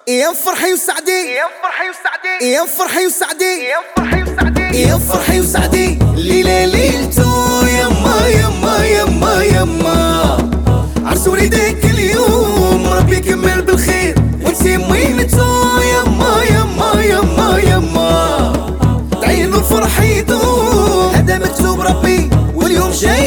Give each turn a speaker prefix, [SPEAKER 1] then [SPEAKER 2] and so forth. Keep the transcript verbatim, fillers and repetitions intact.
[SPEAKER 1] يا فرحي وسعدي
[SPEAKER 2] يا فرحي وسعدي
[SPEAKER 1] يا فرحي وسعدي
[SPEAKER 2] يا فرحي وسعدي
[SPEAKER 1] يا فرحي وسعدي ليلة ليلتو يما يما يما يما عرس وليدك اليوم ربي يكمل بالخير وانتي ميمتو يما يما يما يما تعينوا الفرح يدوم هذا مكتوب ربي واليوم جاي